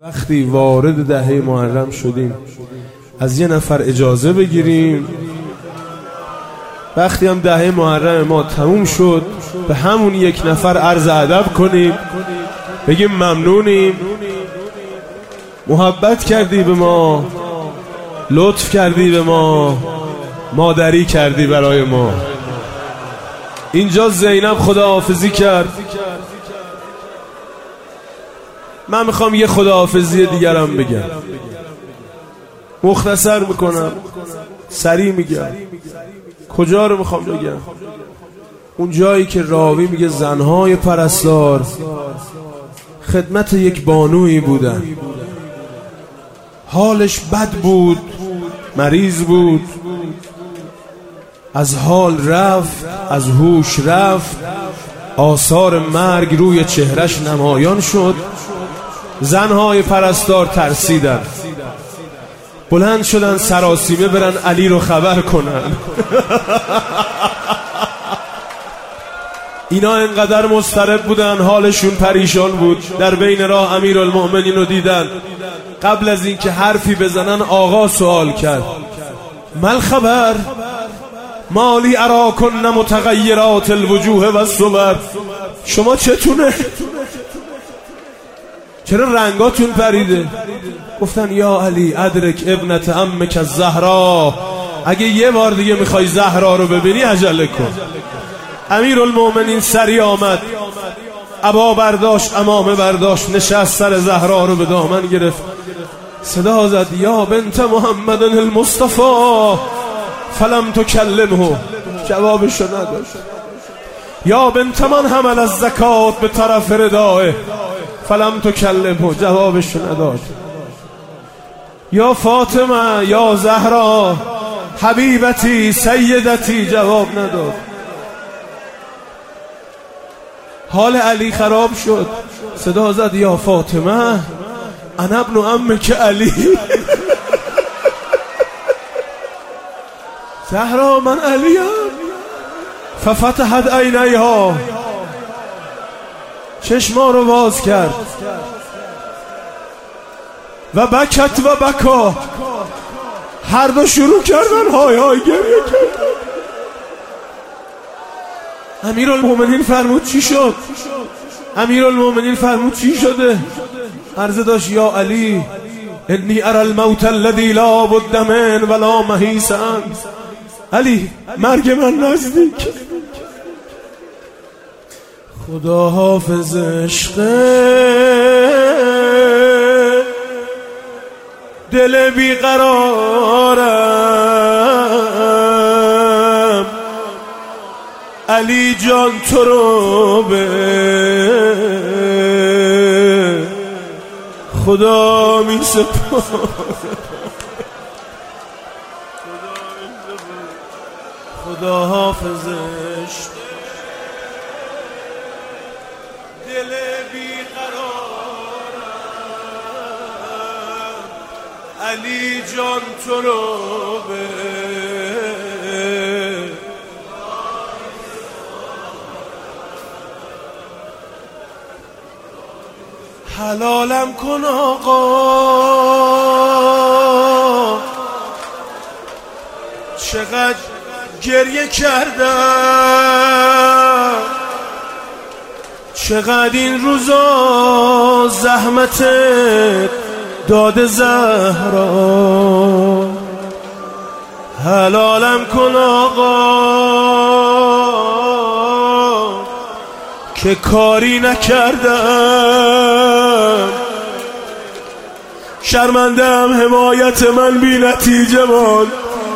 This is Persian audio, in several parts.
وقتی وارد دهه محرم شدیم از یه نفر اجازه بگیریم، وقتی هم دهه محرم ما تموم شد به همون یک نفر عرض ادب کنیم، بگیم ممنونیم، محبت کردی به ما، لطف کردی به ما، مادری کردی برای ما. اینجا زینب خداحافظی کرد، من میخوام یه خداحافظی دیگرم بگم، مختصر میکنم، سریع میگم. کجا رو میخوام بگم؟ اون جایی که راوی میگه زنهای پرستار خدمت یک بانویی بودن، حالش بد بود، مریض بود، از حال رفت، از هوش رفت، آثار مرگ روی چهرش نمایان شد. زنهای پرستار ترسیدن، بلند شدن سراسیمه برن علی رو خبر کنن. اینا انقدر مضطرب بودن، حالشون پریشان بود. در بین راه امیرالمؤمنین رو دیدن، قبل از اینکه حرفی بزنن آقا سوال کرد، مال خبر؟ مالی اراکن متغیرات الوجوه و الصور، شما چتونه؟ چرا رنگاتون پریده؟ گفتن یا علی ادرک ابنت عمک الزهرا، اگه یه بار دیگه میخوای زهرا رو ببینی عجله کن. امیرالمؤمنین سری آمد، عبا برداشت، عمامه برداشت، نشست سر زهرا رو به دامن گرفت، صدا زد یا بنت محمد المصطفى فلم تکلمه، جوابشو نداشت. یا بنت من حمل الزکات به طرف ردائه فلم تکلمه، جوابشو نداد. یا فاطمه، یا زهرا، حبیبتی، سیدتی، جواب نداد. حال علی خراب شد، صدا زد یا فاطمه انا ابن عمک علی. زهرا من علیم. ففتحت عینیها، چشما رو باز کرد، و بکت و بکا، هر دو شروع کردن های های گریه کردن. امیرالمؤمنین فرمود چی شد؟ امیرالمؤمنین فرمود چی شده؟ عرض داشت یا علی انی اری الموت الذی لا بد من ولا محیص عنه، علی مرگ من نزدیک. خدا حافظ عشق دل بیقرارم، علی جان تو رو به خدا می سپارم. خدا حافظ عشق دل بیقرارم، علی جان تو رو به حلالم کن آقا، چقدر گریه کردم، چقدر این روزا زحمت داده زهرا، حلالم کن آقا که کاری نکردم، شرمندم حمایت من بی نتیجه ماند.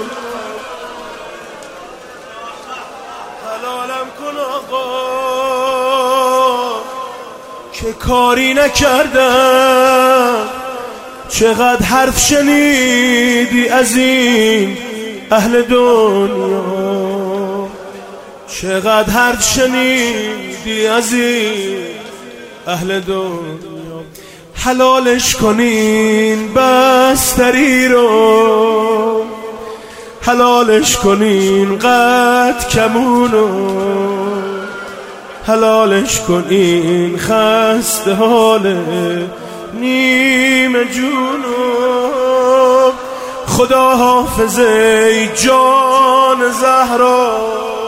حلالم کن آقا که کاری نکردم، چقدر حرف شنیدی از این اهل دنیا، چقدر حرف شنیدی از این اهل دنیا. حلالش کنین بستری رو، حلالش کنین قد کمونو، حلالش کنین خسته حال نیمه جونم. خدا حافظ ای جان زهرا.